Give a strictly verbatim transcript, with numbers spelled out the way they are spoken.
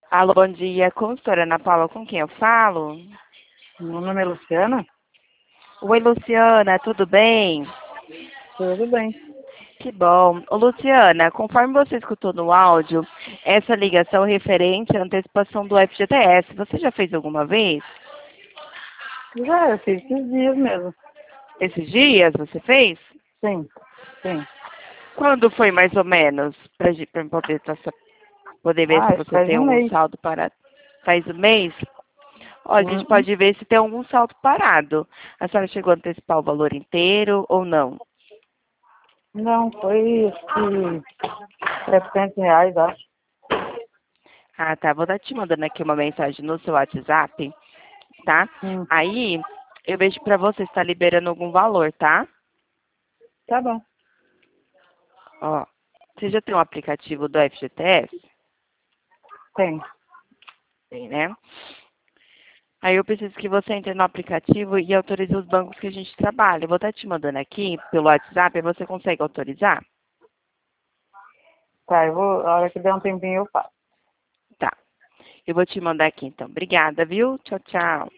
Alô, bom dia, consultora Ana Paula, com quem eu falo? Meu nome é Luciana. Oi, Luciana, tudo bem? Tudo bem. Que bom. Ô, Luciana, conforme você escutou no áudio, essa ligação referente à antecipação do F G T S, você já fez alguma vez? Já, eu fiz esses dias mesmo. Esses dias você fez? Sim, sim. Quando foi mais ou menos? Para poder, tá sa- poder ver se Ah, isso você faz tem um algum mês. saldo parado. Faz um mês? Ó, a gente Uhum. pode ver se tem algum saldo parado. A senhora chegou a antecipar o valor inteiro ou não? Não, foi acho que trezentos reais, acho. Ah, tá. Vou estar te mandando aqui uma mensagem no seu WhatsApp, tá? Hum, Aí, eu vejo pra você se tá liberando algum valor, tá? tá bom. Ó, você já tem um aplicativo do F G T S? Tem. Tem, né? Aí eu preciso que você entre no aplicativo e autorize os bancos que a gente trabalha. Eu vou estar te mandando aqui pelo WhatsApp, aí você consegue autorizar? Tá, eu vou, a hora que der um tempinho eu faço. Tá. Eu vou te mandar aqui então. Obrigada, viu? Tchau, tchau.